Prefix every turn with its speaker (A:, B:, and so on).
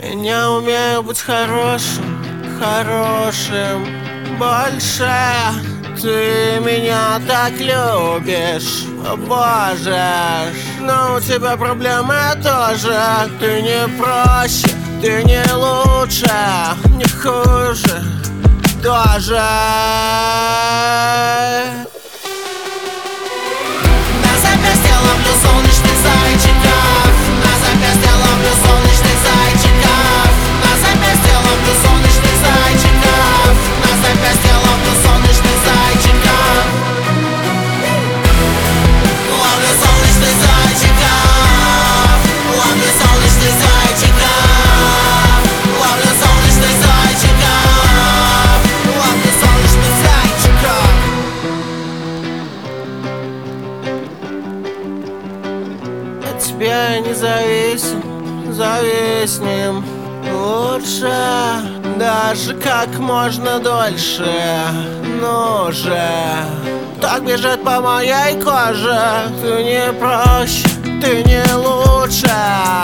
A: Не умею быть хорошим, хорошим больше. Ты меня так любишь, боже. Но у тебя проблемы тоже. Ты не проще, ты не лучше, не хуже тоже.
B: На запястье ловлю солнечных зайчиков. На запястье ловлю солнечных зайчиков. На запястье ловлю солнечных зайчиков. На запястье ловлю солнечных зайчиков. Ловлю солнечных зайчиков. Ловлю солнечных зайчиков. Ловлю солнечных зайчиков. Ловлю солнечных зайчиков.
A: От тебя я не зависим, зависнем лучше. Даже как можно дольше. Ну же, так бежит по моей коже. Ты не проще, ты не лучше,